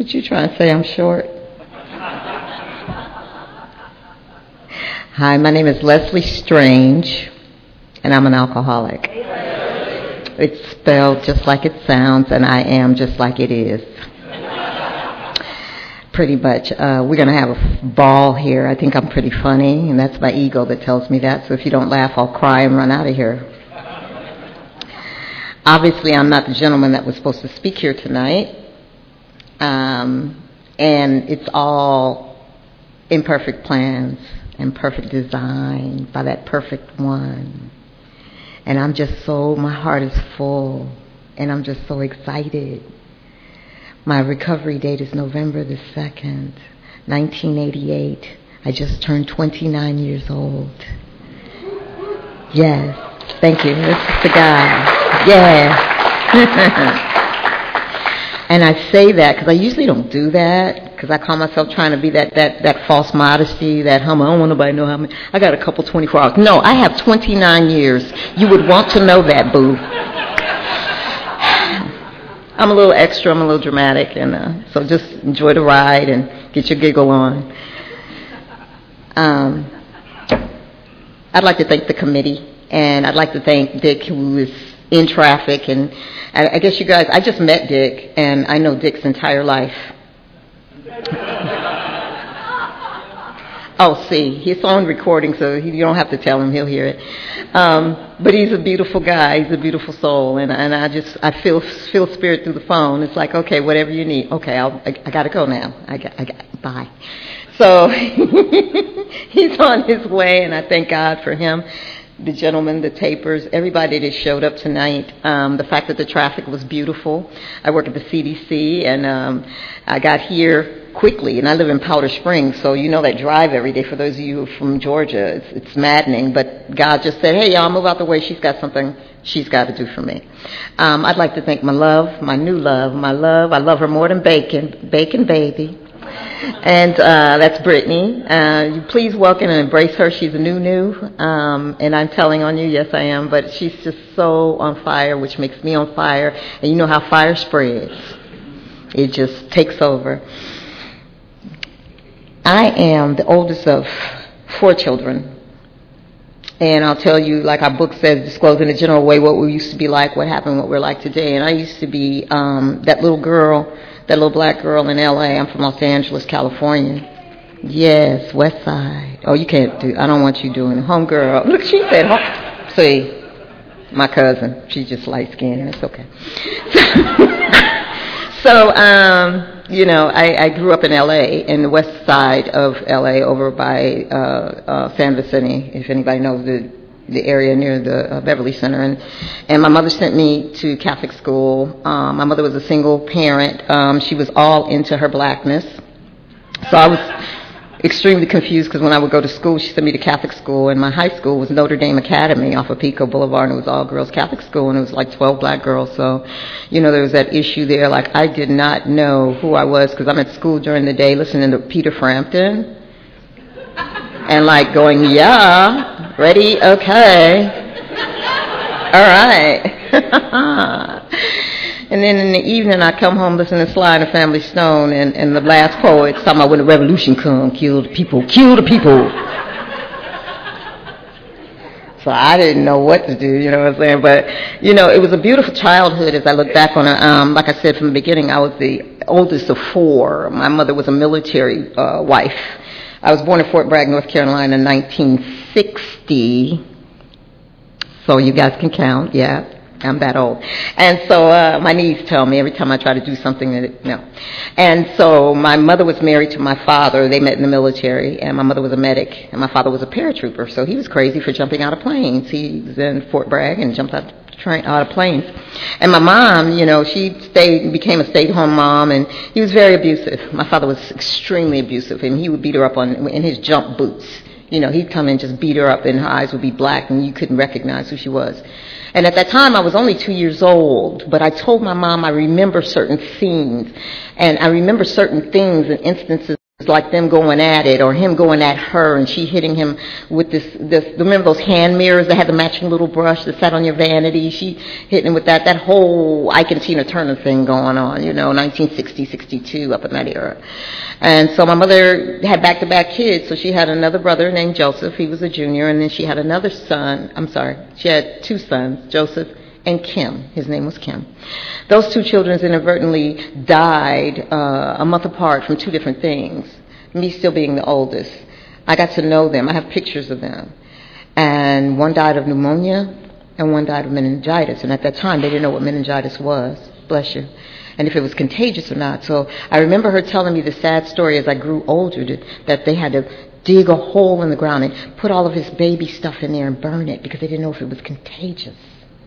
What you trying to say? I'm short? Hi, my name is Leslie Strange, and I'm an alcoholic. It's spelled just like it sounds, and I am just like it is. Pretty much. We're going to have a ball here. I think I'm pretty funny, and that's my ego that tells me that. So if you don't laugh, I'll cry and run out of here. Obviously, I'm not the gentleman that was supposed to speak here tonight. And it's all imperfect plans and perfect design by that perfect one. And I'm just my heart is full, and I'm just so excited. My recovery date is November the 2nd, 1988. I just turned 29 years old. Yes, thank you. This is the guy. Yeah. And I say that because I usually don't do that, because I call myself trying to be that false modesty, that I don't want nobody to know how many. I got a couple 24 hours. No, I have 29 years. You would want to know that, boo. I'm a little extra, I'm a little dramatic, and so just enjoy the ride and get your giggle on. I'd like to thank the committee, and I'd like to thank Dick, who is in traffic, and I guess you guys, I just met Dick, and I know Dick's entire life. Oh, see, he's on recording, so you don't have to tell him, he'll hear it. But he's a beautiful guy, he's a beautiful soul, and I feel spirit through the phone. It's like, okay, whatever you need. Okay, I gotta go now. Bye. So he's on his way, and I thank God for him. The gentlemen, the tapers, everybody that showed up tonight. The fact that the traffic was beautiful. I work at the CDC, and I got here quickly, and I live in Powder Springs, so you know that drive every day. For those of you from Georgia, it's maddening, but God just said, hey, y'all, move out the way. She's got something she's got to do for me. I'd like to thank my love, my new love, my love. I love her more than bacon baby. And that's Brittany. You please welcome and embrace her. She's a new, and I'm telling on you, yes I am, but she's just so on fire, which makes me on fire, and you know how fire spreads. It just takes over. I am the oldest of 4 children, and I'll tell you, like our book says, disclose in a general way what we used to be like, what happened, what we're like today. And I used to be that little girl, that little black girl in L.A. I'm from Los Angeles, California. Yes, West Side. Oh, you can't do, I don't want you doing it. Homegirl. Look, she said, see, my cousin, she's just light-skinned, it's okay. So, you know, I grew up in L.A., in the west side of L.A., over by San Vicente, if anybody knows the area near the Beverly Center. And my mother sent me to Catholic school. My mother was a single parent. She was all into her blackness. So I was extremely confused, because when I would go to school, she sent me to Catholic school, and my high school was Notre Dame Academy off of Pico Boulevard, and it was all girls Catholic school, and it was like 12 black girls. So, you know, there was that issue there. Like, I did not know who I was, because I'm at school during the day listening to Peter Frampton and like going, yeah, ready, okay, all right. And then in the evening, I come home listening to Sly and the Family Stone, and the last poet's talking about when the revolution come, kill the people. So I didn't know what to do, you know what I'm saying? But, you know, it was a beautiful childhood as I look back on it. Like I said from the beginning, I was the oldest of 4. My mother was a military wife. I was born in Fort Bragg, North Carolina in 1960. So you guys can count, yeah. I'm that old. And so my knees tell me every time I try to do something that, no. And so my mother was married to my father. They met in the military, and my mother was a medic, and my father was a paratrooper. So he was crazy for jumping out of planes. He was in Fort Bragg and jumped out of planes. And my mom, you know, she became a stay-at-home mom, and he was very abusive. My father was extremely abusive, and he would beat her up in his jump boots. You know, he'd come and just beat her up, and her eyes would be black, and you couldn't recognize who she was. And at that time, I was only 2 years old, but I told my mom I remember certain scenes, and I remember certain things and instances It's like them going at it, or him going at her, and she hitting him with this. Remember those hand mirrors that had the matching little brush that sat on your vanity? She hitting him with that. That whole Ike and Tina Turner thing going on, 1960, 62, up in that era. And so my mother had back-to-back kids. So she had another brother named Joseph. He was a junior, and then she had another son. She had two sons, Joseph and Kim. His name was Kim. Those two children inadvertently died a month apart from two different things. Me still being the oldest. I got to know them. I have pictures of them. And one died of pneumonia and one died of meningitis. And at that time, they didn't know what meningitis was. Bless you. And if it was contagious or not. So I remember her telling me the sad story as I grew older that they had to dig a hole in the ground and put all of his baby stuff in there and burn it because they didn't know if it was contagious.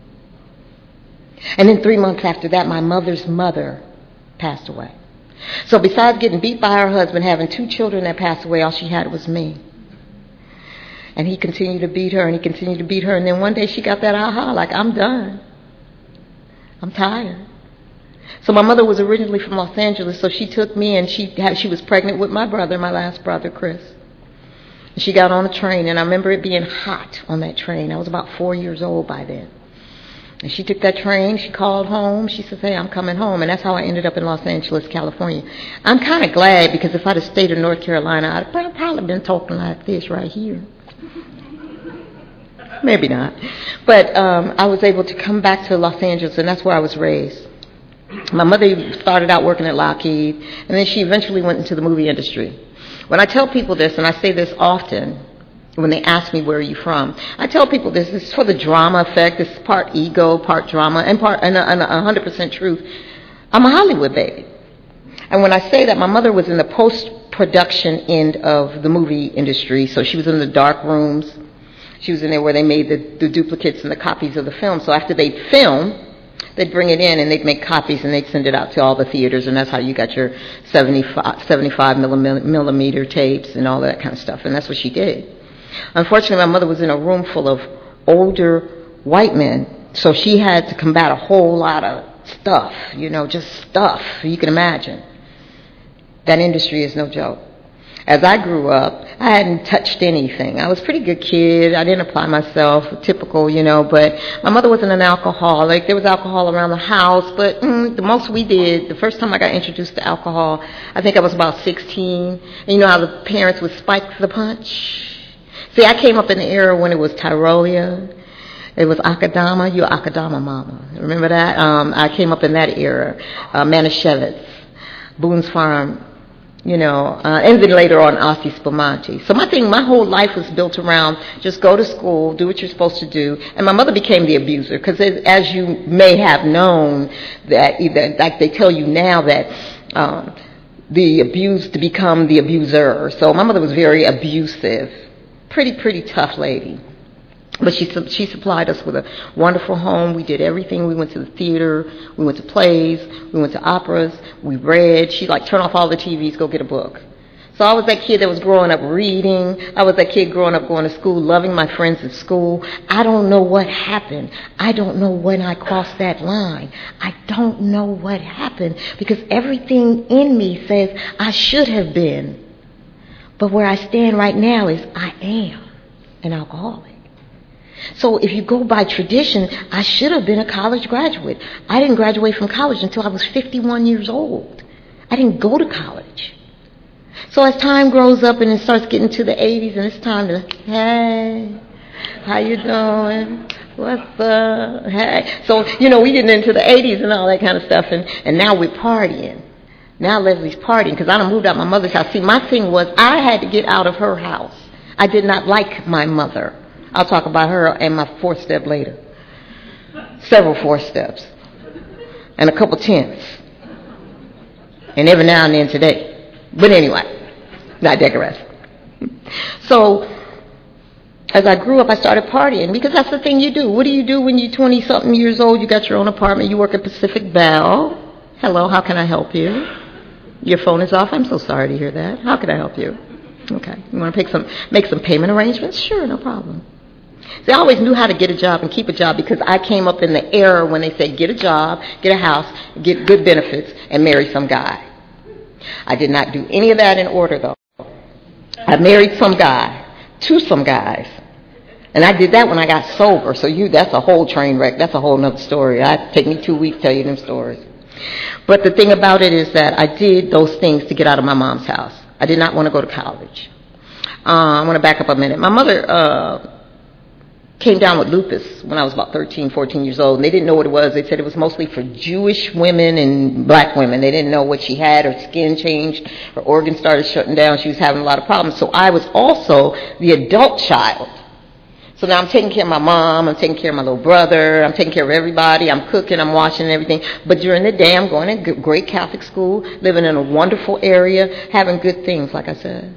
And then 3 months after that, my mother's mother passed away. So besides getting beat by her husband, having two children that passed away, all she had was me. And he continued to beat her, and he continued to beat her. And then one day she got that aha, like, I'm done. I'm tired. So my mother was originally from Los Angeles, so she took me, and she was pregnant with my brother, my last brother, Chris. And she got on a train, and I remember it being hot on that train. I was about 4 years old by then. And she took that train, she called home, she says, hey, I'm coming home. And that's how I ended up in Los Angeles, California. I'm kind of glad, because if I'd have stayed in North Carolina, I'd probably been talking like this right here. Maybe not. But I was able to come back to Los Angeles, and that's where I was raised. My mother started out working at Lockheed, and then she eventually went into the movie industry. When I tell people this, and I say this often, when they ask me, where are you from? I tell people this is for the drama effect. This is part ego, part drama, and 100% truth. I'm a Hollywood baby. And when I say that, my mother was in the post-production end of the movie industry, so she was in the dark rooms. She was in there where they made the duplicates and the copies of the film. So after they'd film, they'd bring it in and they'd make copies and they'd send it out to all the theaters, and that's how you got your 75 millimeter tapes and all that kind of stuff. And that's what she did. Unfortunately, my mother was in a room full of older white men, so she had to combat a whole lot of stuff, just stuff you can imagine. That industry is no joke. As I grew up, I hadn't touched anything. I was a pretty good kid. I didn't apply myself, typical, but my mother wasn't an alcoholic. There was alcohol around the house, but the most we did, the first time I got introduced to alcohol, I think I was about 16. And you know how the parents would spike the punch? See, I came up in the era when it was Tyrolia. It was Akadama. You're Akadama mama. Remember that? I came up in that era. Manischewitz, Boone's Farm, and then later on Ossie Spumante. So my whole life was built around just go to school, do what you're supposed to do. And my mother became the abuser because as you may have known, that either, like they tell you now that the abused to become the abuser. So my mother was very abusive. Pretty tough lady. But she supplied us with a wonderful home. We did everything. We went to the theater. We went to plays. We went to operas. We read. She'd turn off all the TVs, go get a book. So I was that kid that was growing up reading. I was that kid growing up going to school, loving my friends at school. I don't know what happened. I don't know when I crossed that line. I don't know what happened because everything in me says I should have been. But where I stand right now is I am an alcoholic. So if you go by tradition, I should have been a college graduate. I didn't graduate from college until I was 51 years old. I didn't go to college. So as time grows up and it starts getting to the 80s and it's time to, hey, how you doing? What's up? Hey. So, we getting into the 80s and all that kind of stuff, and now we're partying. Now Leslie's partying because I done moved out my mother's house. See, my thing was I had to get out of her house. I did not like my mother. I'll talk about her and my fourth step later. Several fourth steps. And a couple tenths. And every now and then today. But anyway, I digress. So, as I grew up, I started partying because that's the thing you do. What do you do when you're 20-something years old? You got your own apartment. You work at Pacific Bell. Hello, how can I help you? Your phone is off? I'm so sorry to hear that. How can I help you? Okay. You want to make some payment arrangements? Sure, no problem. See, I always knew how to get a job and keep a job because I came up in the era when they said get a job, get a house, get good benefits, and marry some guy. I did not do any of that in order, though. I married some guy, to some guys. And I did that when I got sober. So that's a whole train wreck. That's a whole nother story. It'd take me 2 weeks to tell you them stories. But the thing about it is that I did those things to get out of my mom's house. I did not want to go to college. I want to back up a minute. My mother came down with lupus when I was about 13, 14 years old. And they didn't know what it was. They said it was mostly for Jewish women and black women. They didn't know what she had. Her skin changed. Her organs started shutting down. She was having a lot of problems. So I was also the adult child. So now I'm taking care of my mom, I'm taking care of my little brother, I'm taking care of everybody, I'm cooking, I'm washing and everything. But during the day, I'm going to great Catholic school, living in a wonderful area, having good things, like I said.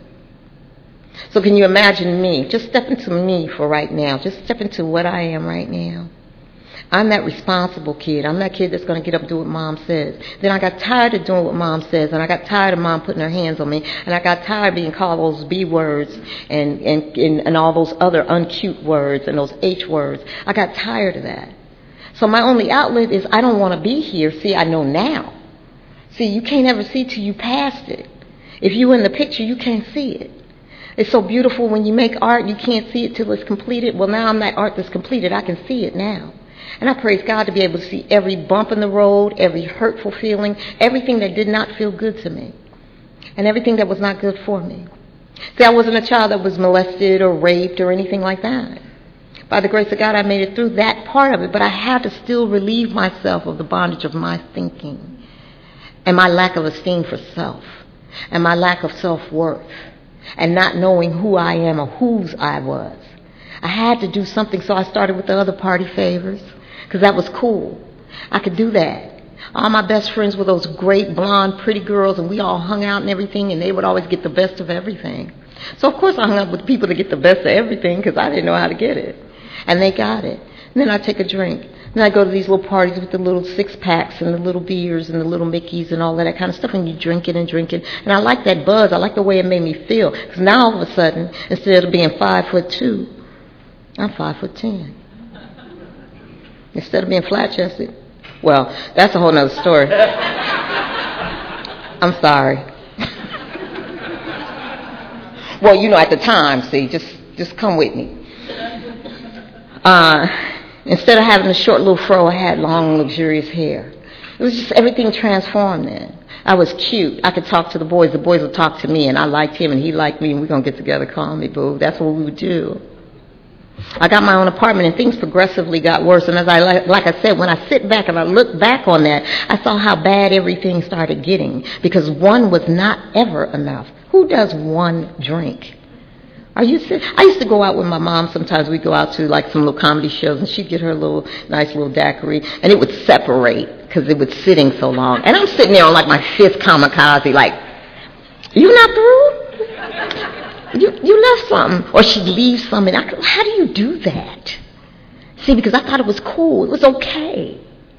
So can you imagine me? Just step into me for right now. Just step into what I am right now. I'm that responsible kid. I'm that kid that's going to get up and do what mom says. Then I got tired of doing what mom says, and I got tired of mom putting her hands on me, and I got tired of being called those B words and all those other uncute words and those H words. I got tired of that. So my only outlet is I don't want to be here. See, I know now. See, you can't ever see till you passed it. If you're in the picture, you can't see it. It's so beautiful when you make art, you can't see it till it's completed. Well, now I'm that art that's completed. I can see it now. And I praise God to be able to see every bump in the road, every hurtful feeling, everything that did not feel good to me, and everything that was not good for me. See, I wasn't a child that was molested or raped or anything like that. By the grace of God, I made it through that part of it, but I had to still relieve myself of the bondage of my thinking and my lack of esteem for self and my lack of self-worth and not knowing who I am or whose I was. I had to do something, so I started with the other party favors. Because that was cool. I could do that. All my best friends were those great, blonde, pretty girls, and we all hung out and everything, and they would always get the best of everything. So, of course, I hung out with people to get the best of everything because I didn't know how to get it. And they got it. And then I'd take a drink. Then I'd go to these little parties with the little six-packs and the little beers and the little Mickeys and all of that kind of stuff, and you drinking and drinking. And I liked that buzz. I liked the way it made me feel. Because now, all of a sudden, instead of being 5'2", I'm 5'10". Instead of being flat-chested. Well, that's a whole nother story. I'm sorry. Well, at the time, see, just come with me. Instead of having a short little fro, I had long, luxurious hair. It was just everything transformed then. I was cute. I could talk to the boys. The boys would talk to me, and I liked him, and he liked me, and we're going to get together, call me boo. That's what we would do. I got my own apartment, and things progressively got worse. And as like I said, when I sit back and I look back on that, I saw how bad everything started getting because one was not ever enough. Who does one drink? I used to go out with my mom. Sometimes we'd go out to like some little comedy shows, and she'd get her nice little daiquiri, and it would separate because it was sitting so long. And I'm sitting there on like my fifth kamikaze, like, you not through? You left something. Or she'd leave something. How do you do that? See, because I thought it was cool. It was okay.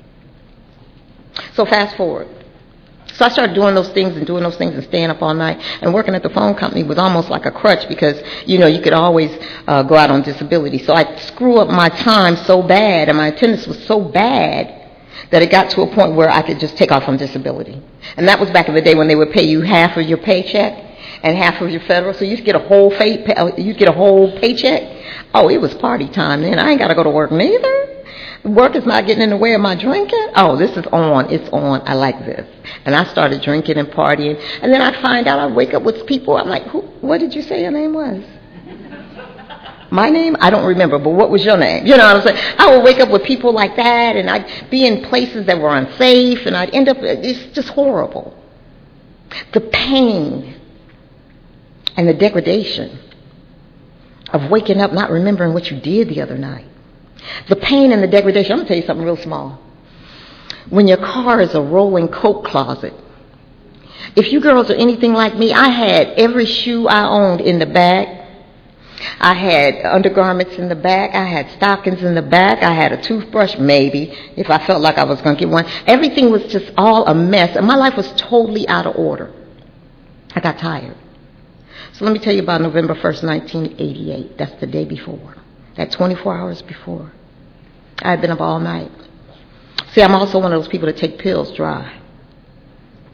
So fast forward. So I started doing those things and staying up all night. And working at the phone company was almost like a crutch because, you could always go out on disability. So I screw up my time so bad and my attendance was so bad that it got to a point where I could just take off on disability. And that was back in the day when they would pay you half of your paycheck and half of your federal, so you get a whole paycheck. Oh, it was party time then. I ain't got to go to work neither. Work is not getting in the way of my drinking. Oh, this is on. It's on. I like this. And I started drinking and partying. And then I'd find out I'd wake up with people. I'm like, what did you say your name was? My name? I don't remember, but what was your name? You know what I'm saying? I would wake up with people like that, and I'd be in places that were unsafe, and I'd end up, it's just horrible. The pain and the degradation of waking up not remembering what you did the other night. The pain and the degradation. I'm going to tell you something real small. When your car is a rolling coat closet, if you girls are anything like me, I had every shoe I owned in the back. I had undergarments in the back. I had stockings in the back. I had a toothbrush, maybe, if I felt like I was going to get one. Everything was just all a mess, and my life was totally out of order. I got tired. So let me tell you about November 1st, 1988. That's the day before. That 24 hours before. I had been up all night. See, I'm also one of those people that take pills dry.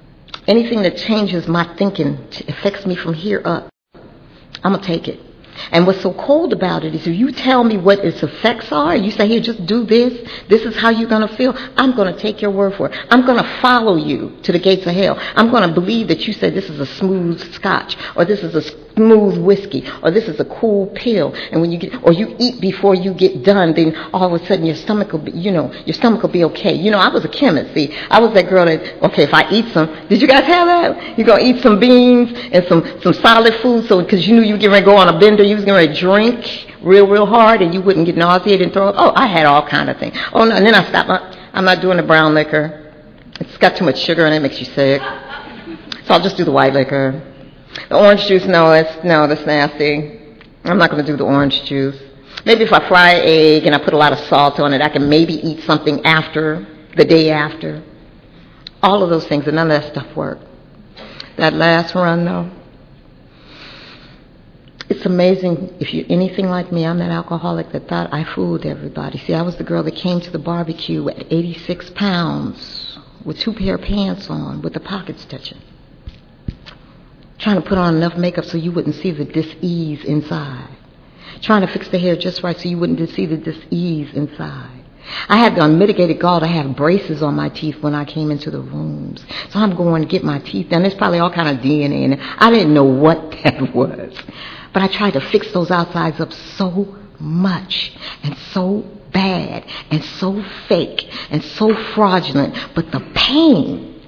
Anything that changes my thinking, affects me from here up, I'm going to take it. And what's so cold about it is if you tell me what its effects are, you say, here, just do this, this is how you're going to feel, I'm going to take your word for it. I'm going to follow you to the gates of hell. I'm going to believe that you say this is a smooth scotch, or this is a smooth whiskey, or this is a cool pill. And when you get, or you eat before you get done, then all of a sudden your stomach will be, your stomach will be okay. I was a chemist. See, I was that girl that, okay, if I eat some, did you guys have that? You're going to eat some beans and some solid food, so because you knew you were getting ready to go on a bender, you was going to drink real hard and you wouldn't get nauseated and throw up. Oh, I had all kind of things. Oh, no, and then I stopped. I'm not doing the brown liquor. It's got too much sugar in it. It makes you sick. So I'll just do the white liquor. The orange juice, no, that's nasty. I'm not going to do the orange juice. Maybe if I fry an egg and I put a lot of salt on it, I can maybe eat something after, the day after. All of those things, and none of that stuff worked. That last run, though, it's amazing. If you're anything like me, I'm that alcoholic that thought I fooled everybody. See, I was the girl that came to the barbecue at 86 pounds with 2 pair of pants on with the pockets touching, trying to put on enough makeup so you wouldn't see the dis-ease inside, trying to fix the hair just right so you wouldn't see the dis-ease inside. I had the unmitigated gall to have braces on my teeth when I came into the rooms. So I'm going to get my teeth done. There's probably all kind of DNA in it. I didn't know what that was. But I tried to fix those outsides up so much and so bad and so fake and so fraudulent. But the pain,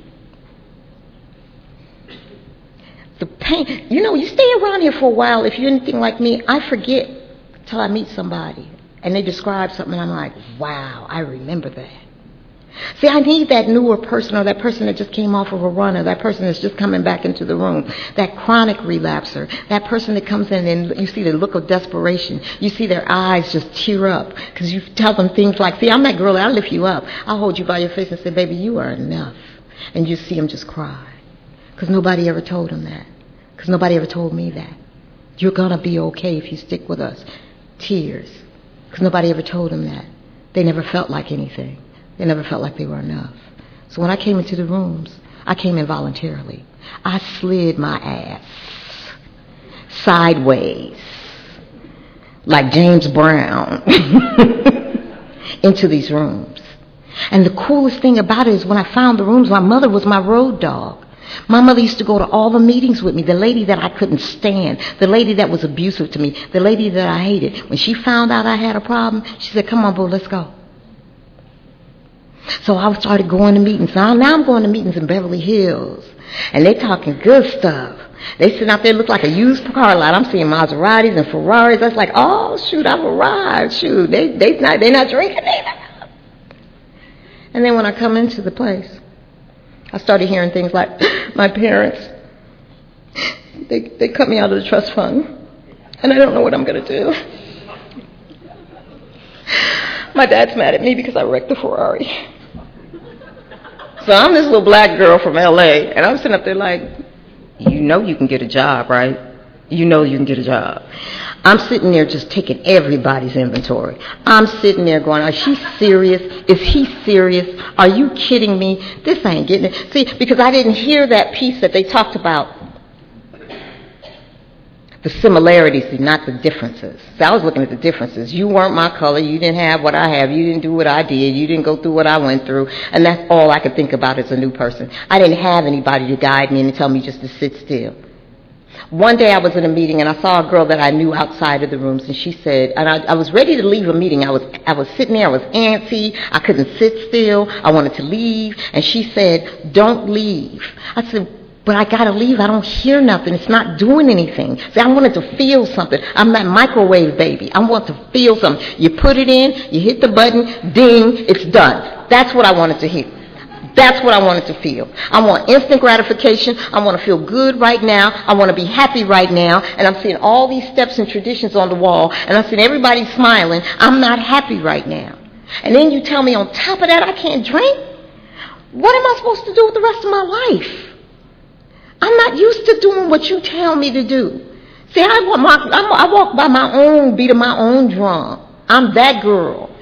you stay around here for a while. If you're anything like me, I forget till I meet somebody and they describe something and I'm like, wow, I remember that. See, I need that newer person, or that person that just came off of a run, or that person that's just coming back into the room, that chronic relapser, that person that comes in and you see the look of desperation. You see their eyes just tear up because you tell them things like, see, I'm that girl, I'll lift you up. I'll hold you by your face and say, baby, you are enough. And you see them just cry because nobody ever told them that, because nobody ever told me that. You're going to be okay if you stick with us. Tears, because nobody ever told them that. They never felt like anything. They never felt like they were enough. So when I came into the rooms, I came in voluntarily. I slid my ass sideways, like James Brown, into these rooms. And the coolest thing about it is when I found the rooms, my mother was my road dog. My mother used to go to all the meetings with me, the lady that I couldn't stand, the lady that was abusive to me, the lady that I hated. When she found out I had a problem, she said, come on, boo, let's go. So I started going to meetings. Now I'm going to meetings in Beverly Hills. And they talking good stuff. They sitting out there look like a used car lot. I'm seeing Maseratis and Ferraris. That's like, oh, shoot, I've arrived. Shoot, they're not drinking either. And then when I come into the place, I started hearing things like, my parents, they cut me out of the trust fund. And I don't know what I'm going to do. My dad's mad at me because I wrecked the Ferrari. So I'm this little black girl from L.A., and I'm sitting up there like, you know you can get a job, right? You know you can get a job. I'm sitting there just taking everybody's inventory. I'm sitting there going, is she serious? Is he serious? Are you kidding me? This ain't getting it. See, because I didn't hear that piece that they talked about. The similarities, not the differences. So I was looking at the differences. You weren't my color. You didn't have what I have. You didn't do what I did. You didn't go through what I went through. And that's all I could think about as a new person. I didn't have anybody to guide me and tell me just to sit still. One day I was in a meeting and I saw a girl that I knew outside of the rooms, and she said, and I was ready to leave a meeting. I was sitting there. I was antsy. I couldn't sit still. I wanted to leave. And she said, don't leave. I said, but I got to leave. I don't hear nothing. It's not doing anything. See, I wanted to feel something. I'm that microwave baby. I want to feel something. You put it in, you hit the button, ding, it's done. That's what I wanted to hear. That's what I wanted to feel. I want instant gratification. I want to feel good right now. I want to be happy right now. And I'm seeing all these steps and traditions on the wall, and I'm seeing everybody smiling. I'm not happy right now. And then you tell me on top of that I can't drink? What am I supposed to do with the rest of my life? I'm not used to doing what you tell me to do. See, I walk by my own beat of my own drum. I'm that girl.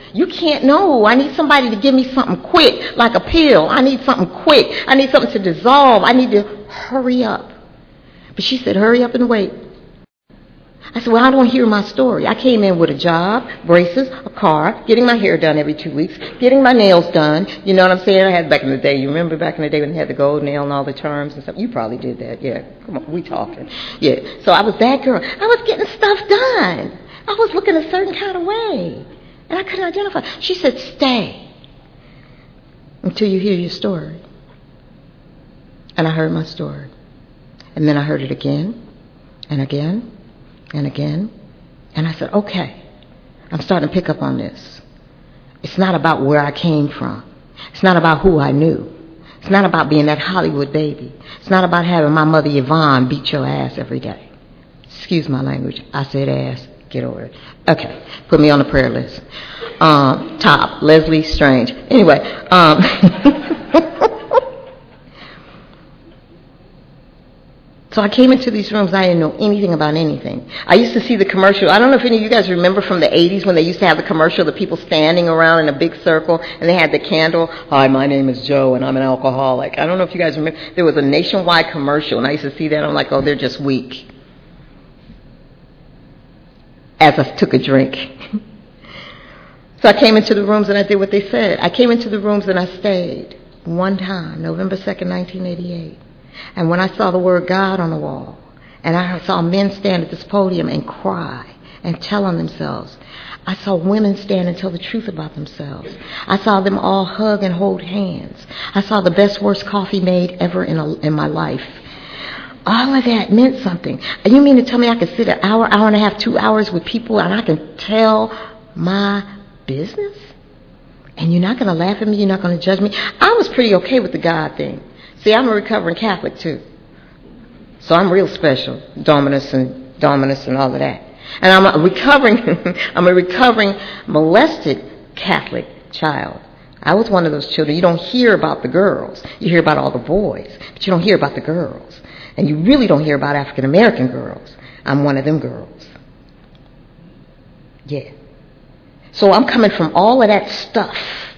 You can't know. I need somebody to give me something quick, like a pill. I need something quick. I need something to dissolve. I need to hurry up. But she said, hurry up and wait. I said, well, I don't hear my story. I came in with a job, braces, a car, getting my hair done every 2 weeks, getting my nails done. You know what I'm saying? I had back in the day. You remember back in the day when they had the gold nail and all the charms and stuff? You probably did that. Yeah. Come on. We talking. Yeah. So I was that girl. I was getting stuff done. I was looking a certain kind of way. And I couldn't identify. She said, stay until you hear your story. And I heard my story. And then I heard it again and again and again. And I said, okay, I'm starting to pick up on this. It's not about where I came from. It's not about who I knew. It's not about being that Hollywood baby. It's not about having my mother Yvonne beat your ass every day. Excuse my language. I said ass. Get over it. Okay. Put me on the prayer list. Top. Leslie Strange. Anyway. So I came into these rooms, I didn't know anything about anything. I used to see the commercial. I don't know if any of you guys remember from the 80s when they used to have the commercial, the people standing around in a big circle, and they had the candle. Hi, my name is Joe, and I'm an alcoholic. I don't know if you guys remember. There was a nationwide commercial, and I used to see that, and I'm like, oh, they're just weak. As I took a drink. So I came into the rooms, and I did what they said. I came into the rooms, and I stayed one time, November 2nd, 1988. And when I saw the word God on the wall, and I saw men stand at this podium and cry and tell on themselves, I saw women stand and tell the truth about themselves. I saw them all hug and hold hands. I saw the best, worst coffee made ever in my life. All of that meant something. You mean to tell me I could sit an hour and a half, 2 hours with people and I can tell my business? And you're not going to laugh at me? You're not going to judge me? I was pretty okay with the God thing. See, I'm a recovering Catholic, too. So I'm real special, Dominus and all of that. And I'm a recovering molested Catholic child. I was one of those children. You don't hear about the girls. You hear about all the boys, but you don't hear about the girls. And you really don't hear about African American girls. I'm one of them girls. Yeah. So I'm coming from all of that stuff.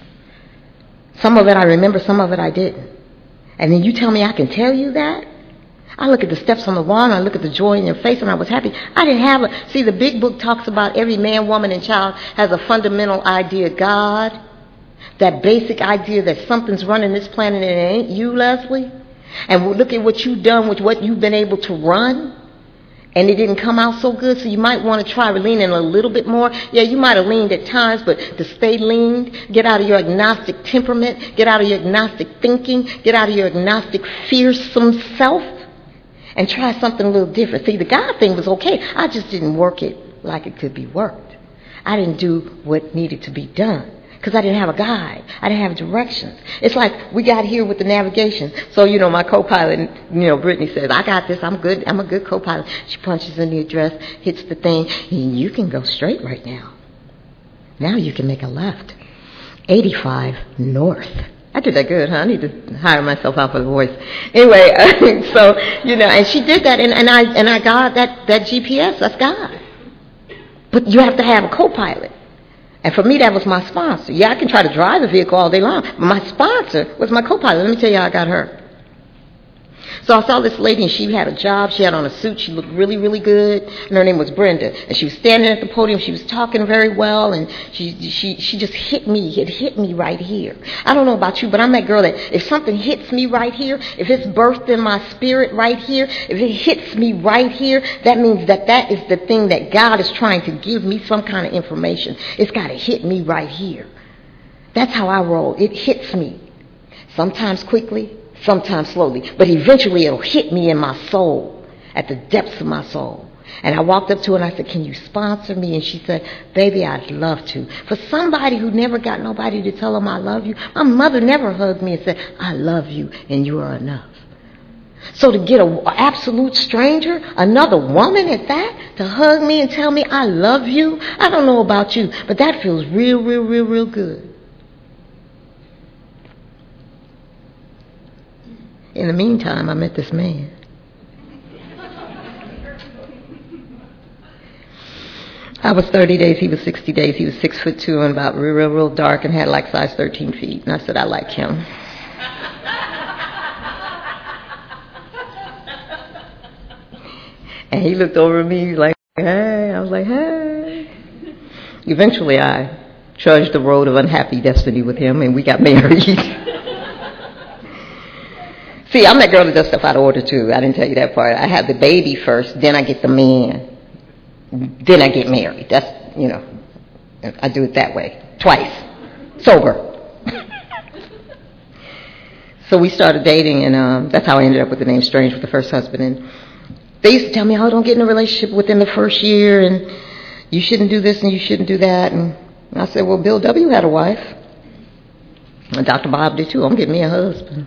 Some of it I remember, some of it I didn't. And then you tell me I can tell you that? I look at the steps on the wall and I look at the joy in your face and I was happy. I didn't have a... See, the big book talks about every man, woman, and child has a fundamental idea of God. That basic idea that something's running this planet and it ain't you, Leslie. And look at what you've done with what you've been able to run. And it didn't come out so good, so you might want to try leaning a little bit more. Yeah, you might have leaned at times, but to stay leaned, get out of your agnostic temperament, get out of your agnostic thinking, get out of your agnostic fearsome self, and try something a little different. See, the God thing was okay. I just didn't work it like it could be worked. I didn't do what needed to be done. Because I didn't have a guide. I didn't have directions. It's like we got here with the navigation. So, my co-pilot, Brittany says, I got this. I'm good. I'm a good co-pilot. She punches in the address, hits the thing. And you can go straight right now. Now you can make a left. 85 north. I did that good, huh? I need to hire myself out for the voice. Anyway, so, and she did that. And I got that GPS. That's God. But you have to have a co-pilot. And for me, that was my sponsor. Yeah, I can try to drive the vehicle all day long, but my sponsor was my co-pilot. Let me tell you how I got her. So I saw this lady, and she had a job. She had on a suit. She looked really, really good, and her name was Brenda. And she was standing at the podium. She was talking very well, and she just hit me. It hit me right here. I don't know about you, but I'm that girl that if something hits me right here, if it's birthed in my spirit right here, if it hits me right here, that means that is the thing that God is trying to give me some kind of information. It's got to hit me right here. That's how I roll. It hits me. Sometimes quickly, sometimes slowly, but eventually it'll hit me in my soul, at the depths of my soul. And I walked up to her and I said, can you sponsor me? And she said, baby, I'd love to. For somebody who never got nobody to tell them I love you, my mother never hugged me and said, I love you and you are enough. So to get an absolute stranger, another woman at that, to hug me and tell me I love you, I don't know about you, but that feels real, real, real, real good. In the meantime, I met this man. I was 30 days, he was 60 days. He was 6'2" and about real dark and had like size 13 feet. And I said, I like him. And he looked over at me like, hey. I was like, hey. Eventually, I trudged the road of unhappy destiny with him, and we got married. See, I'm that girl that does stuff out of order, too. I didn't tell you that part. I have the baby first, then I get the man. Then I get married. That's, I do it that way. Twice. Sober. So we started dating, and that's how I ended up with the name Strange with the first husband. And they used to tell me, oh, don't get in a relationship within the first year, and you shouldn't do this and you shouldn't do that. And I said, well, Bill W. had a wife. And Dr. Bob did, too. I'm getting me a husband.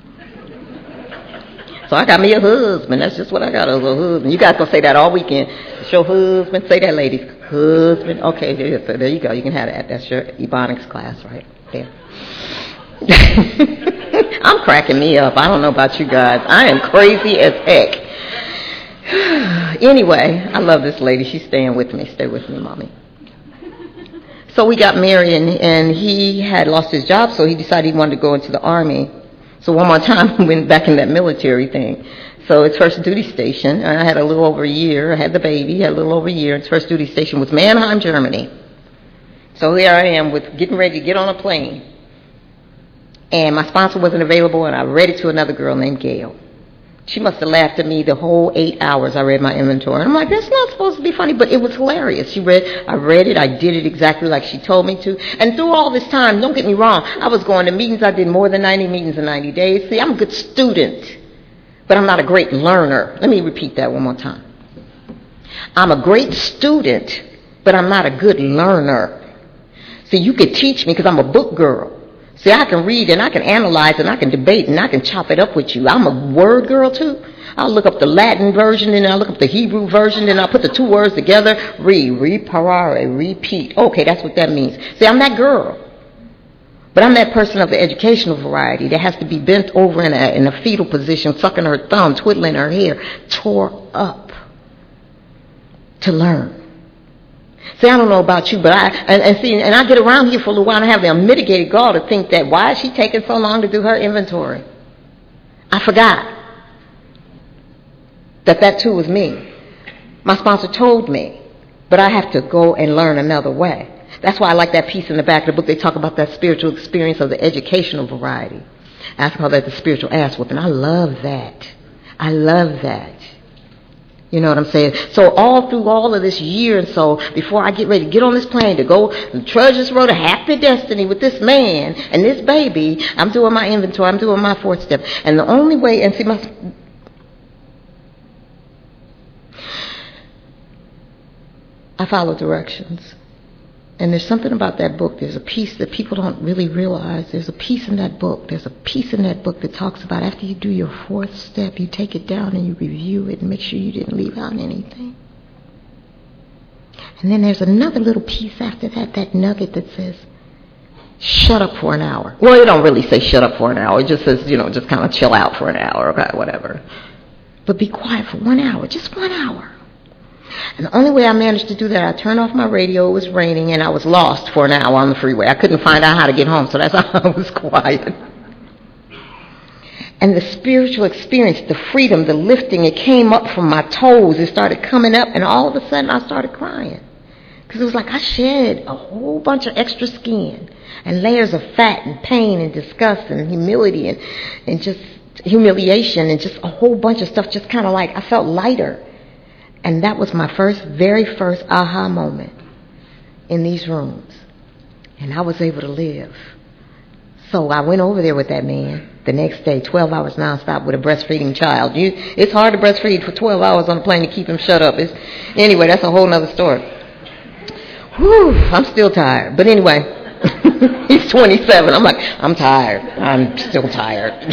So I got me a husband. That's just what I got, a husband. You guys gonna say that all weekend. It's your husband. Say that, ladies. Husband. Okay, there you go. You can have that. That's your Ebonics class right there. I'm cracking me up. I don't know about you guys. I am crazy as heck. Anyway, I love this lady. She's staying with me. Stay with me, mommy. So we got married, and he had lost his job, so he decided he wanted to go into the Army. So one more time, we went back in that military thing. So his first duty station, I had a little over a year. I had the baby, had a little over a year. His first duty station was Mannheim, Germany. So here I am with getting ready to get on a plane. And my sponsor wasn't available, and I read it to another girl named Gail. She must have laughed at me the whole 8 hours I read my inventory. And I'm like, that's not supposed to be funny, but it was hilarious. I read it, I did it exactly like she told me to. And through all this time, don't get me wrong, I was going to meetings. I did more than 90 meetings in 90 days. See, I'm a good student, but I'm not a great learner. Let me repeat that one more time. I'm a great student, but I'm not a good learner. See, you could teach me because I'm a book girl. See, I can read and I can analyze and I can debate and I can chop it up with you. I'm a word girl, too. I'll look up the Latin version and I'll look up the Hebrew version and I'll put the two words together. Reparare, repeat. Okay, that's what that means. See, I'm that girl. But I'm that person of the educational variety that has to be bent over in a fetal position, sucking her thumb, twiddling her hair, tore up to learn. See, I don't know about you, but I get around here for a little while and I have the unmitigated gall to think that why is she taking so long to do her inventory? I forgot that too was me. My sponsor told me, but I have to go and learn another way. That's why I like that piece in the back of the book. They talk about that spiritual experience of the educational variety. I call that the spiritual ass whooping. I love that. I love that. You know what I'm saying? So all through all of this year and so, before I get ready to get on this plane to go and trudge this road of happy destiny with this man and this baby, I'm doing my inventory. I'm doing my fourth step. And the only way, and see, I follow directions. And there's something about that book. There's a piece that people don't really realize. There's a piece in that book. There's a piece in that book that talks about after you do your fourth step, you take it down and you review it and make sure you didn't leave out anything. And then there's another little piece after that nugget that says, shut up for an hour. Well, it don't really say shut up for an hour. It just says, just kind of chill out for an hour, okay, whatever. But be quiet for 1 hour, just 1 hour. And the only way I managed to do that, I turned off my radio, it was raining, and I was lost for an hour on the freeway. I couldn't find out how to get home, so that's how I was quiet. And the spiritual experience, the freedom, the lifting, it came up from my toes. It started coming up, and all of a sudden I started crying. Because it was like I shed a whole bunch of extra skin and layers of fat and pain and disgust and humility and just humiliation and just a whole bunch of stuff, just kind of like I felt lighter. And that was my very first aha moment in these rooms. And I was able to live. So I went over there with that man the next day, 12 hours nonstop with a breastfeeding child. It's hard to breastfeed for 12 hours on a plane to keep him shut up. Anyway, that's a whole nother story. Whew, I'm still tired. But anyway, he's 27. I'm like, I'm tired. I'm still tired.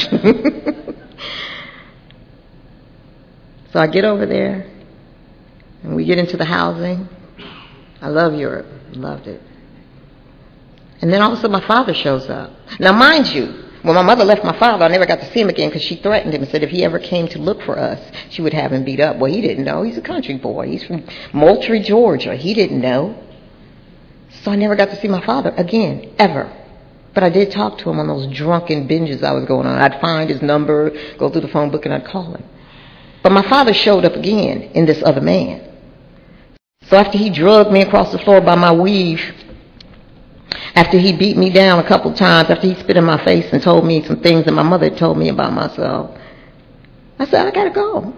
So I get over there. And we get into the housing. I love Europe. Loved it. And then all of a sudden my father shows up. Now mind you, When my mother left my father, I never got to see him again because she threatened him and said if he ever came to look for us, she would have him beat up. Well, he didn't know. He's a country boy. He's from Moultrie, Georgia. He didn't know. So I never got to see my father again, ever. But I did talk to him on those drunken binges I was going on. I'd find his number, go through the phone book, and I'd call him. But my father showed up again in this other man. So after he drugged me across the floor by my weave, after he beat me down a couple times, after he spit in my face and told me some things that my mother had told me about myself, I said, I got to go.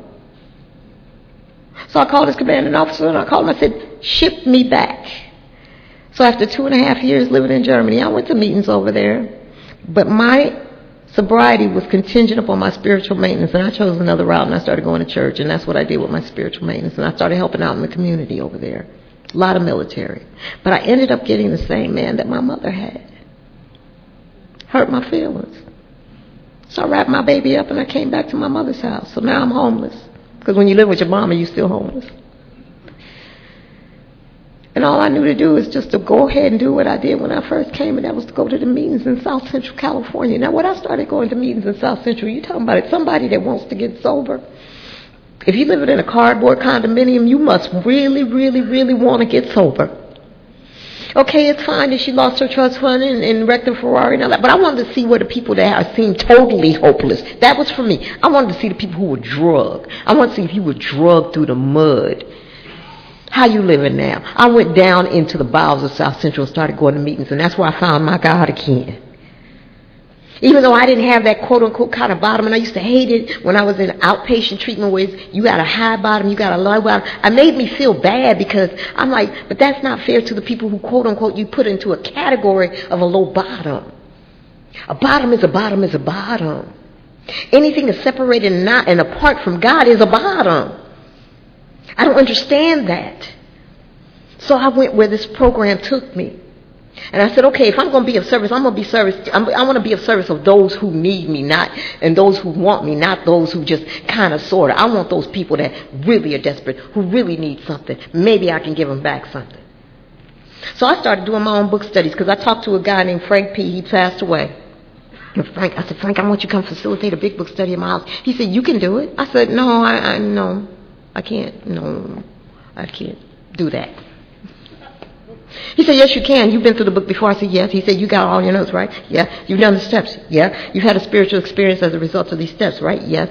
So I called his commanding officer and I called him. I said, ship me back. So after 2.5 years living in Germany, I went to meetings over there. But my sobriety was contingent upon my spiritual maintenance, and I chose another route, and I started going to church, and that's what I did with my spiritual maintenance, and I started helping out in the community over there. A lot of military. But I ended up getting the same man that my mother had. Hurt my feelings. So I wrapped my baby up, and I came back to my mother's house. So now I'm homeless. Because when you live with your mama, you're still homeless. And all I knew to do is just to go ahead and do what I did when I first came, and that was to go to the meetings in South Central California. Now, when I started going to meetings in South Central, you're talking about it, somebody that wants to get sober. If you live in a cardboard condominium, you must really, really, really want to get sober. Okay, it's fine that she lost her trust fund and wrecked a Ferrari and all that, but I wanted to see where the people that I seemed totally hopeless. That was for me. I wanted to see the people who were drugged. I wanted to see if you were drugged through the mud. How you living now? I went down into the bowels of South Central and started going to meetings, and that's where I found my God again. Even though I didn't have that quote-unquote kind of bottom, and I used to hate it when I was in outpatient treatment where you got a high bottom, you got a low bottom. It made me feel bad because I'm like, but that's not fair to the people who quote-unquote you put into a category of a low bottom. A bottom is a bottom is a bottom. Anything that's separated and apart from God is a bottom. I don't understand that. So I went where this program took me. And I said, okay, if I'm going to be of service, I'm going to be service. I want to be of service of those who need me, and those who want me, not those who just kind of sort of. I want those people that really are desperate, who really need something. Maybe I can give them back something. So I started doing my own book studies because I talked to a guy named Frank P. He passed away. And I said, Frank, I want you to come facilitate a big book study in my house. He said, you can do it. I said, no, I can't. No, I can't do that. He said, yes, you can. You've been through the book before. I said, yes. He said, you got all your notes, right? Yeah. You've done the steps. Yeah. You've had a spiritual experience as a result of these steps, right? Yes.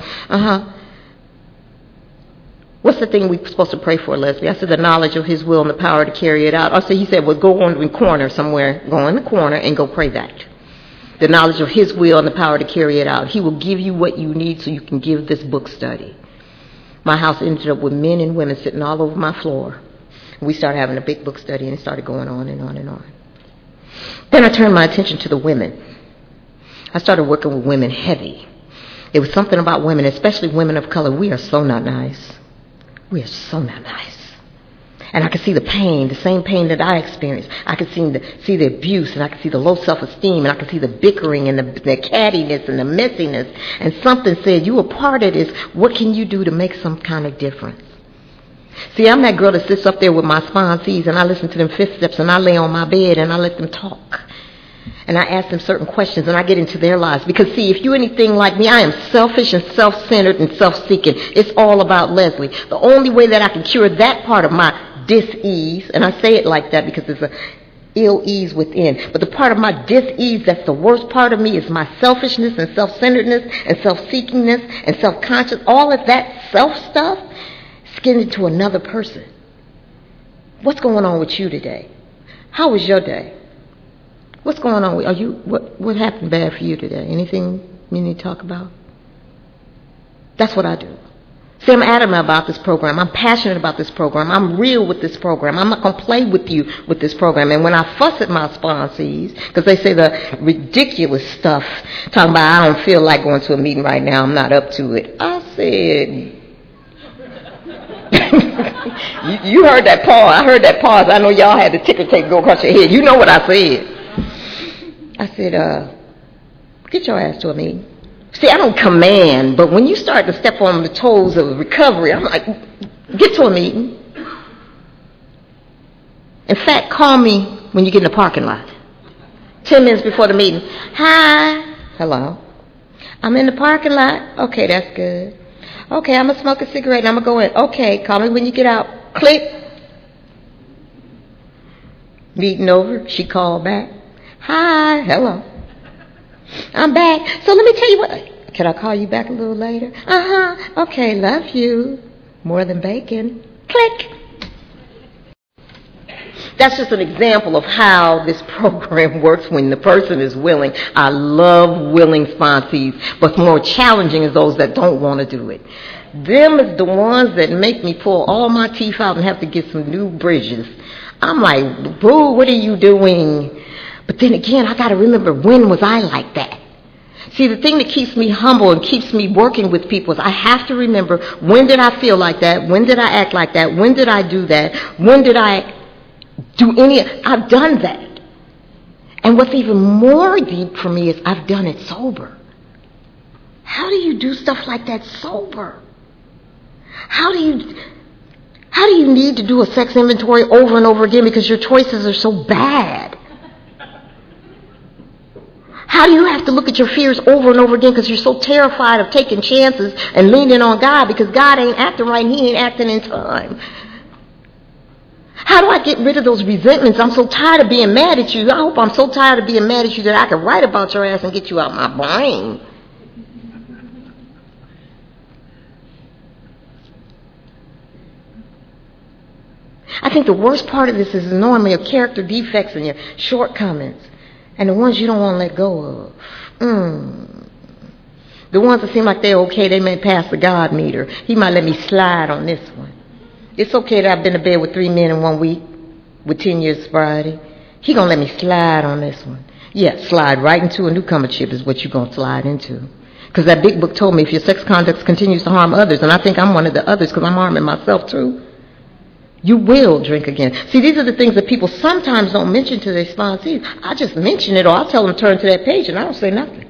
What's the thing we're supposed to pray for, Leslie? I said, the knowledge of his will and the power to carry it out. He said, well, go on the corner somewhere. Go in the corner and go pray that. The knowledge of his will and the power to carry it out. He will give you what you need so you can give this book study. My house ended up with men and women sitting all over my floor. We started having a big book study, and it started going on and on and on. Then I turned my attention to the women. I started working with women heavy. It was something about women, especially women of color. We are so not nice. We are so not nice. And I could see the pain, the same pain that I experienced. I could see the abuse, and I could see the low self-esteem, and I could see the bickering and the cattiness and the messiness. And something said, you a part of this. What can you do to make some kind of difference? See, I'm that girl that sits up there with my sponsees, and I listen to them fifth steps, and I lay on my bed, and I let them talk. And I ask them certain questions, and I get into their lives. Because, see, if you're anything like me, I am selfish and self-centered and self-seeking. It's all about Leslie. The only way that I can cure that part of my dis-ease, and I say it like that because there's a ill ease within, but the part of my dis-ease that's the worst part of me is my selfishness and self-centeredness and self-seekingness and self-conscious. All of that self stuff, skin into another person. What's going on with you today? How was your day? What's going on? What happened bad for you today? Anything you need to talk about? That's what I do. See, I'm adamant about this program. I'm passionate about this program. I'm real with this program. I'm not going to play with you with this program. And when I fuss at my sponsees, because they say the ridiculous stuff, talking about I don't feel like going to a meeting right now, I'm not up to it. I said, you heard that pause. I heard that pause. I know y'all had the ticker tape go across your head. You know what I said. I said, get your ass to a meeting. See, I don't command, but when you start to step on the toes of recovery, I'm like, get to a meeting. In fact, call me when you get in the parking lot. 10 minutes before the meeting. Hi, Hello? I'm in the parking lot. Okay, that's good. Okay, I'm going to smoke a cigarette and I'm going to go in. Okay, call me when you get out. Click. Meeting over. She called back. Hi. Hello. I'm back. So let me tell you what. Can I call you back a little later? Uh-huh. Okay, love you. More than bacon. Click. That's just an example of how this program works when the person is willing. I love willing sponsees, but more challenging is those that don't want to do it. Them is the ones that make me pull all my teeth out and have to get some new bridges. I'm like, boo, what are you doing? But then again, I got to remember, when was I like that? See, the thing that keeps me humble and keeps me working with people is I have to remember, when did I feel like that? When did I act like that? When did I do that? When did I do I've done that. And what's even more deep for me is I've done it sober. How do you do stuff like that sober? How do you need to do a sex inventory over and over again because your choices are so bad? How do you have to look at your fears over and over again because you're so terrified of taking chances and leaning on God because God ain't acting right and He ain't acting in time? How do I get rid of those resentments? I'm so tired of being mad at you. I hope I'm so tired of being mad at you that I can write about your ass and get you out my brain. I think the worst part of this is knowing your character defects and your shortcomings and the ones you don't want to let go of. The ones that seem like they're okay, they may pass the God meter. He might let me slide on this one. It's okay that I've been to bed with 3 men in 1 week with 10 years sobriety. He gonna let me slide on this one. Yeah, slide right into a newcomer chip is what you're gonna slide into. Because that big book told me if your sex conduct continues to harm others, and I think I'm one of the others because I'm harming myself too, you will drink again. See, these are the things that people sometimes don't mention to their sponsees. I just mention it, or I'll tell them turn to that page and I don't say nothing.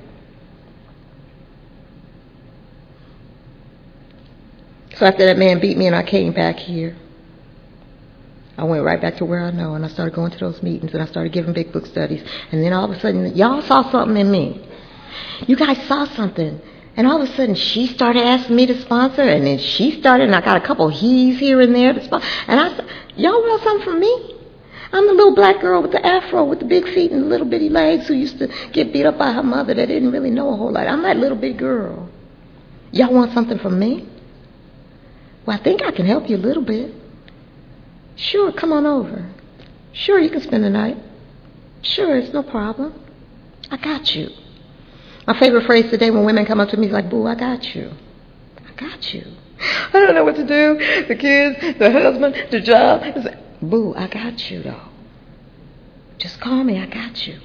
So after that man beat me and I came back here, I went right back to where I know, and I started going to those meetings, and I started giving big book studies. And then all of a sudden, y'all saw something in me. You guys saw something. And all of a sudden, she started asking me to sponsor, and then she started, and I got a couple he's here and there to sponsor. And I said, y'all want something from me? I'm the little black girl with the afro, with the big feet and the little bitty legs who used to get beat up by her mother that didn't really know a whole lot. I'm that little bitty girl. Y'all want something from me? Well, I think I can help you a little bit. Sure, come on over. Sure, you can spend the night. Sure, it's no problem. I got you. My favorite phrase today when women come up to me is like, boo, I got you. I got you. I don't know what to do. The kids, the husband, the job. It's like, boo, I got you, though. Just call me, I got you.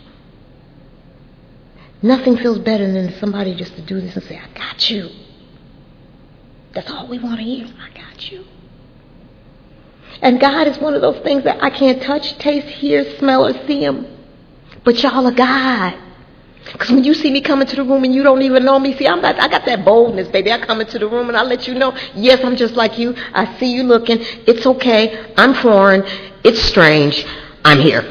Nothing feels better than somebody just to do this and say, I got you. That's all we want to hear. I got you. And God is one of those things that I can't touch, taste, hear, smell, or see Him. But y'all are God. Because when you see me come into the room and you don't even know me, see, I got that boldness, baby. I come into the room and I let you know, yes, I'm just like you. I see you looking. It's okay. I'm foreign. It's strange. I'm here.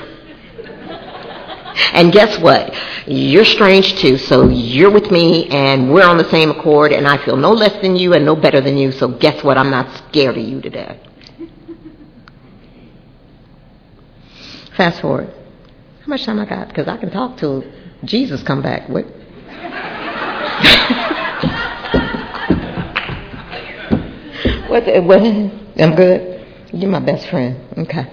And guess what? You're strange too, so you're with me and we're on the same accord, and I feel no less than you and no better than you, so guess what? I'm not scared of you today. Fast forward. How much time I got? Because I can talk till Jesus come back. What? What? I'm good? You're my best friend. Okay.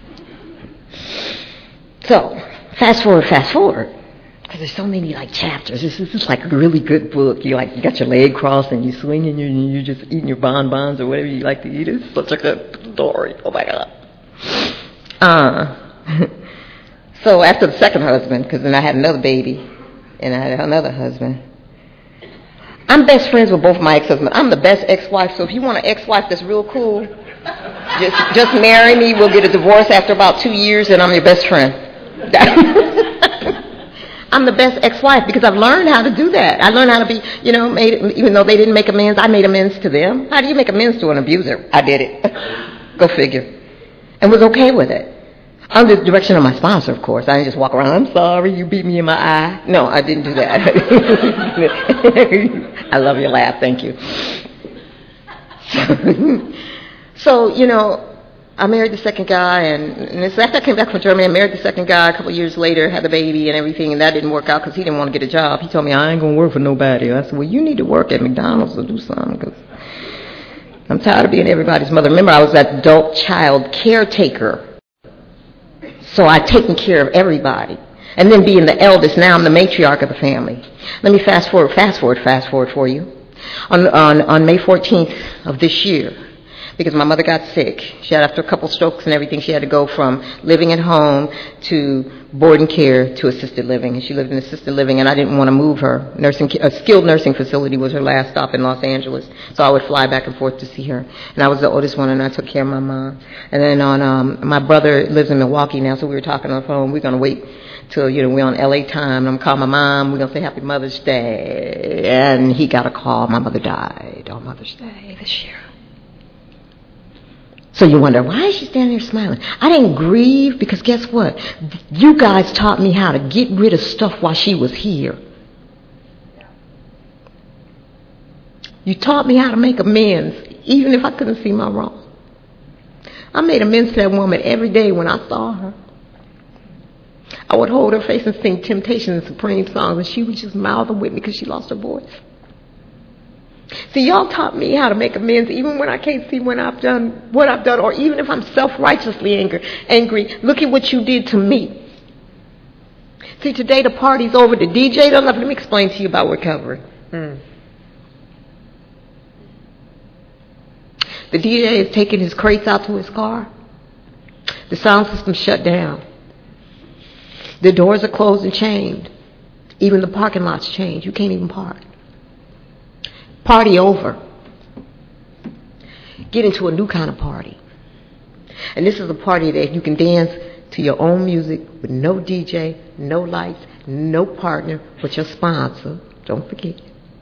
So, fast forward. Because there's so many like chapters. This is like a really good book. You got your leg crossed and you swinging and you're just eating your bonbons or whatever you like to eat. It's such a good story. Oh my God. So after the second husband, because then I had another baby and I had another husband. I'm best friends with both my ex-husbands. I'm the best ex-wife. So if you want an ex-wife that's real cool, just marry me. We'll get a divorce after about 2 years, and I'm your best friend. I'm the best ex-wife because I've learned how to do that. I learned how to be, even though they didn't make amends, I made amends to them. How do you make amends to an abuser? I did it. Go figure. And was okay with it. Under the direction of my sponsor, of course. I didn't just walk around, I'm sorry, you beat me in my eye. No, I didn't do that. I love your laugh, thank you. So, I married the second guy, and after I came back from Germany, I married the second guy a couple of years later, had the baby and everything, and that didn't work out because he didn't want to get a job. He told me, I ain't going to work for nobody. I said, well, you need to work at McDonald's or do something because I'm tired of being everybody's mother. Remember, I was that adult child caretaker. So I'd taken care of everybody. And then being the eldest, now I'm the matriarch of the family. Let me fast forward for you. On May 14th of this year, because my mother got sick. She had, after a couple strokes and everything, she had to go from living at home to board and care to assisted living. And she lived in assisted living, and I didn't want to move her. A skilled nursing facility was her last stop in Los Angeles. So I would fly back and forth to see her. And I was the oldest one, and I took care of my mom. And then my brother lives in Milwaukee now, so we were talking on the phone. We're going to wait till, we're on LA time. I'm going to call my mom. We're going to say Happy Mother's Day. And he got a call. My mother died on Mother's Day this year. So you wonder, why is she standing there smiling? I didn't grieve because guess what? You guys taught me how to get rid of stuff while she was here. You taught me how to make amends, even if I couldn't see my wrong. I made amends to that woman every day when I saw her. I would hold her face and sing Temptation and Supreme songs, and she would just mouth them with me because she lost her voice. See, y'all taught me how to make amends even when I can't see what I've done, or even if I'm self-righteously angry. Look at what you did to me. See, today the party's over. The DJ don't let me explain to you about recovery. The DJ is taking his crates out to his car. The sound system shut down. The doors are closed and chained. Even the parking lot's chained. You can't even park. Party over. Get into a new kind of party. And this is a party that you can dance to your own music with no DJ, no lights, no partner, but your sponsor. Don't forget.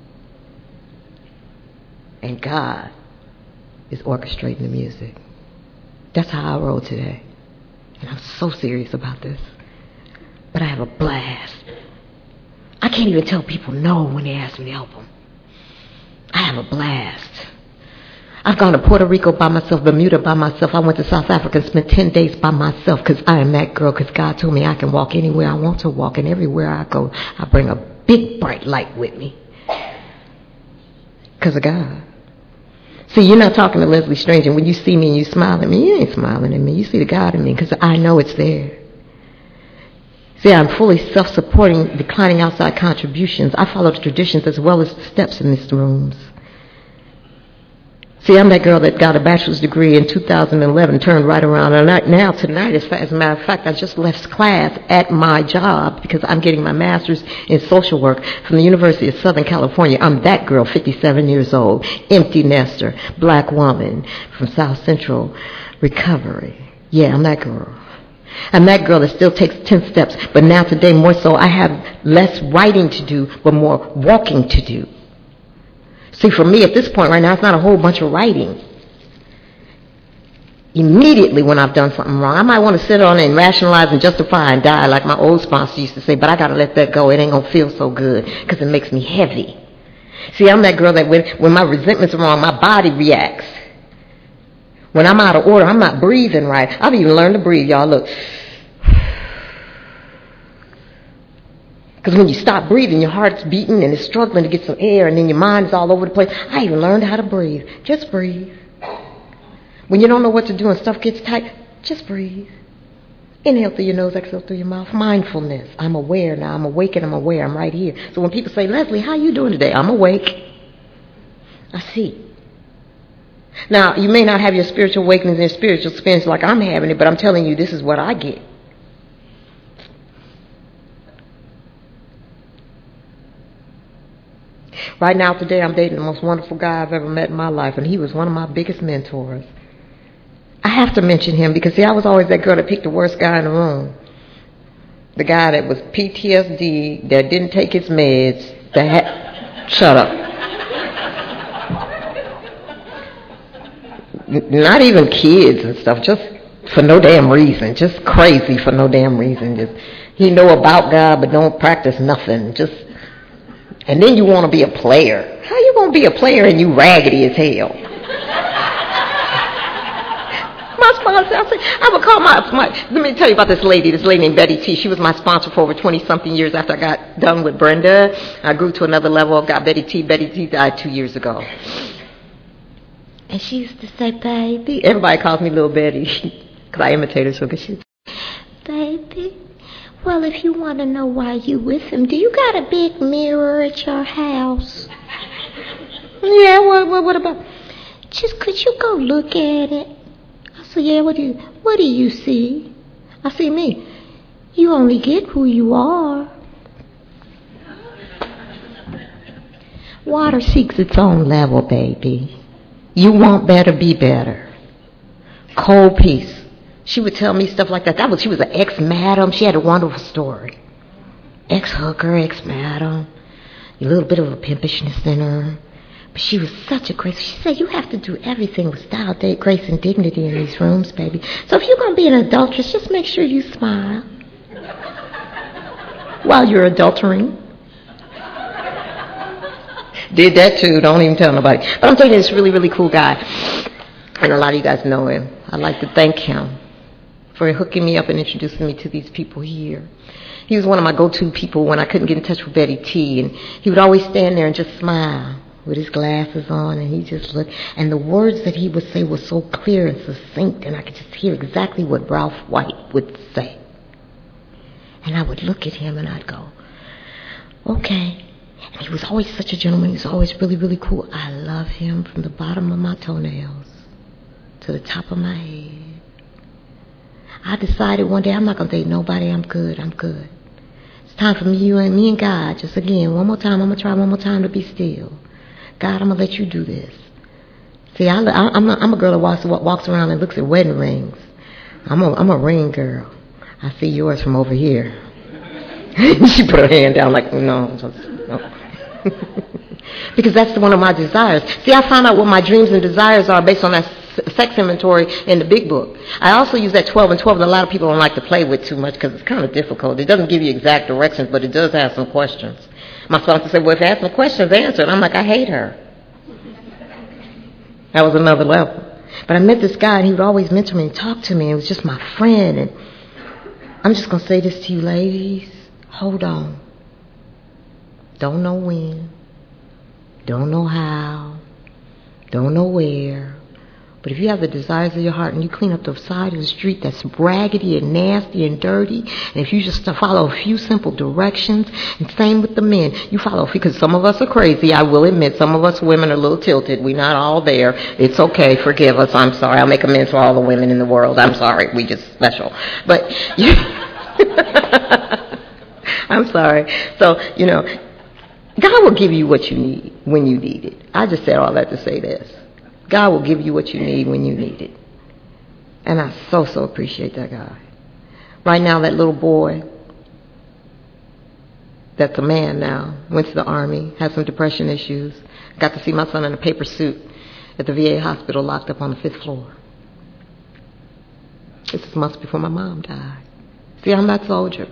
And God is orchestrating the music. That's how I roll today. And I'm so serious about this. But I have a blast. I can't even tell people no when they ask me to help them. I have a blast. I've gone to Puerto Rico by myself, Bermuda by myself. I went to South Africa and spent 10 days by myself because I am that girl, because God told me I can walk anywhere I want to walk, and everywhere I go, I bring a big bright light with me because of God. See, you're not talking to Leslie Strange, and when you see me and you smile at me, you ain't smiling at me. You see the God in me because I know it's there. See, I'm fully self-supporting, declining outside contributions. I follow the traditions as well as the steps in these rooms. See, I'm that girl that got a bachelor's degree in 2011, turned right around. And now, tonight, as a matter of fact, I just left class at my job because I'm getting my master's in social work from the University of Southern California. I'm that girl, 57 years old, empty nester, black woman from South Central recovery. Yeah, I'm that girl. I'm that girl that still takes 10 steps, but now today more so I have less writing to do, but more walking to do. See, for me at this point right now, it's not a whole bunch of writing. Immediately when I've done something wrong, I might want to sit on it and rationalize and justify and die like my old sponsor used to say, but I got to let that go. It ain't going to feel so good because it makes me heavy. See, I'm that girl that when my resentment's wrong, my body reacts. When I'm out of order, I'm not breathing right. I've even learned to breathe, y'all. Look. Because when you stop breathing, your heart's beating and it's struggling to get some air, and then your mind is all over the place. I even learned how to breathe. Just breathe. When you don't know what to do and stuff gets tight, just breathe. Inhale through your nose, exhale through your mouth. Mindfulness. I'm aware now. I'm awake and I'm aware. I'm right here. So when people say, Leslie, how you doing today? I'm awake. I see. Now, you may not have your spiritual awakenings and spiritual experience like I'm having it, but I'm telling you, this is what I get. Right now, today, I'm dating the most wonderful guy I've ever met in my life, and he was one of my biggest mentors. I have to mention him because, see, I was always that girl that picked the worst guy in the room. The guy that was PTSD, that didn't take his meds, shut up. Not even kids and stuff, just For no damn reason. Just crazy for no damn reason. Just he know about God but don't practice nothing. And then you want to be a player. How you going to be a player and you raggedy as hell? My sponsor, I would call let me tell you about this lady named Betty T. She was my sponsor for over 20-something years after I got done with Brenda. I grew to another level. I got Betty T. Betty T died 2 years ago. And she used to say, baby. Everybody calls me Little Betty because I imitate her so good. She's, baby, well, if you want to know why you with him, do you got a big mirror at your house? Yeah, what about? Just could you go look at it? I said, yeah, what do you see? I see me. You only get who you are. Water seeks its own level, baby. You want better, be better. Cold peace. She would tell me stuff like that. She was an ex-madam. She had a wonderful story. Ex-hooker, ex-madam. A little bit of a pimpishness in her. But she was such a grace. She said, you have to do everything with style, grace, and dignity in these rooms, baby. So if you're going to be an adulteress, just make sure you smile while you're adultering. Did that too. Don't even tell nobody. But I'm telling you, this really, really cool guy. And a lot of you guys know him. I'd like to thank him for hooking me up and introducing me to these people here. He was one of my go-to people when I couldn't get in touch with Betty T. And he would always stand there and just smile with his glasses on, and he just looked. And the words that he would say were so clear and succinct, and I could just hear exactly what Ralph White would say. And I would look at him and I'd go, okay. And he was always such a gentleman. He was always really, really cool. I love him from the bottom of my toenails to the top of my head. I decided one day I'm not going to date nobody. I'm good. It's time for me and God. Just again, one more time. I'm going to try one more time to be still. God, I'm going to let you do this. See, I'm a girl that walks around and looks at wedding rings. I'm a ring girl. I see yours from over here. She put her hand down like, no. Because that's one of my desires. See, I found out what my dreams and desires are based on that sex inventory in the big book. I also use that 12 and 12 that a lot of people don't like to play with too much because it's kind of difficult. It doesn't give you exact directions, but it does have some questions. My sponsor said, well, if you ask some questions, answer it. I'm like, I hate her. That was another level. But I met this guy, and he would always mentor me and talk to me. It was just my friend. And I'm just going to say this to you ladies. Hold on. Don't know when. Don't know how. Don't know where. But if you have the desires of your heart and you clean up the side of the street that's raggedy and nasty and dirty, and if you just follow a few simple directions, and same with the men, you follow, because some of us are crazy, I will admit, some of us women are a little tilted, we're not all there, it's okay, forgive us, I'm sorry, I'll make amends for all the women in the world, I'm sorry, we just special, but, I'm sorry, so, God will give you what you need when you need it. I just said all that to say this. God will give you what you need when you need it. And I so appreciate that guy. Right now, that little boy, that's a man now, went to the Army, has some depression issues, got to see my son in a paper suit at the VA hospital locked up on the 5th floor. This is months before my mom died. See, I'm that soldier.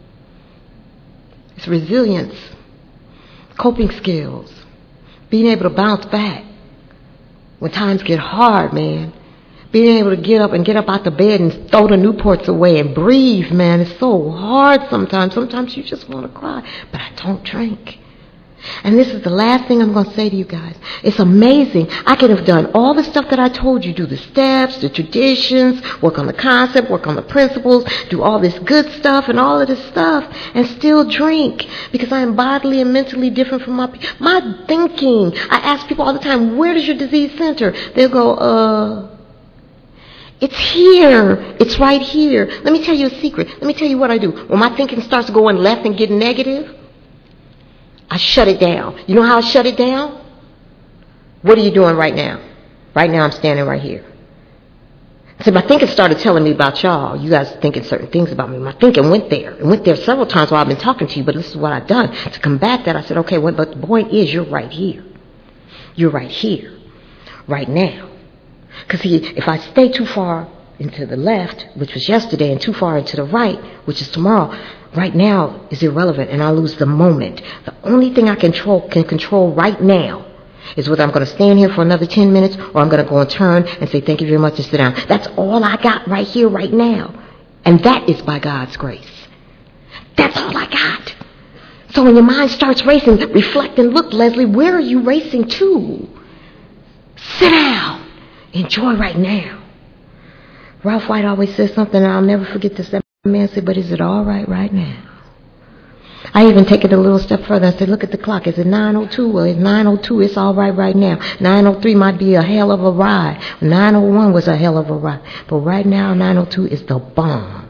It's resilience, coping skills, being able to bounce back when times get hard, man. Being able to get up out the bed and throw the Newports away and breathe, man. It's so hard sometimes. Sometimes you just want to cry. But I don't drink. And this is the last thing I'm going to say to you guys. It's amazing. I could have done all the stuff that I told you. Do the steps, the traditions, work on the concept, work on the principles, do all this good stuff and all of this stuff, and still drink. Because I am bodily and mentally different from my thinking. I ask people all the time, where does your disease center? They'll go, it's here. It's right here. Let me tell you a secret. Let me tell you what I do. When my thinking starts going left and getting negative, I shut it down. You know how I shut it down? What are you doing right now? Right now I'm standing right here. So my thinking started telling me about y'all. You guys thinking certain things about me. My thinking went there. It went there several times while I've been talking to you, but this is what I've done. To combat that, I said, okay, but the point is you're right here. You're right here. Right now. Because if I stay too far into the left, which was yesterday, and too far into the right, which is tomorrow, right now is irrelevant, and I lose the moment. The only thing I can control right now is whether I'm going to stand here for another 10 minutes or I'm going to go and turn and say thank you very much and sit down. That's all I got right here, right now. And that is by God's grace. That's all I got. So when your mind starts racing, reflect and look, Leslie, where are you racing to? Sit down. Enjoy right now. Ralph White always says something, and I'll never forget this. That man said, but is it all right now? I even take it a little step further and say, look at the clock. Is it 9:02? Well, it's 9:02. It's all right now. 9:03 might be a hell of a ride. 9:01 was a hell of a ride. But right now, 9:02 is the bomb.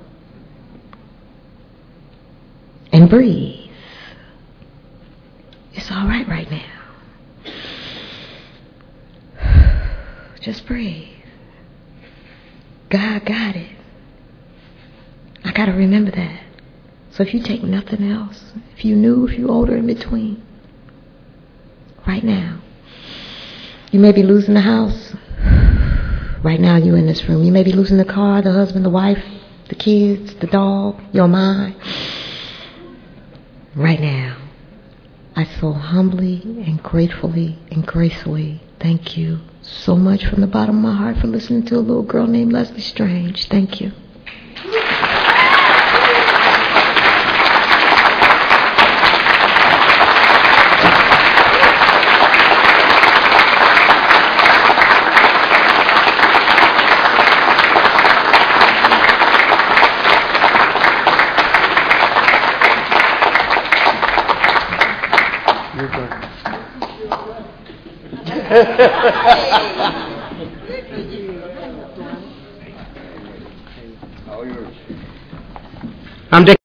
And breathe. It's all right now. Just breathe. God got it. I got to remember that. So if you take nothing else, if you new, if you older, in between, right now, you may be losing the house. Right now you're in this room. You may be losing the car, the husband, the wife, the kids, the dog, your mind. Right now, I so humbly and gratefully and gracefully thank you so much from the bottom of my heart for listening to a little girl named Leslie Strange. Thank you. I'm Dick.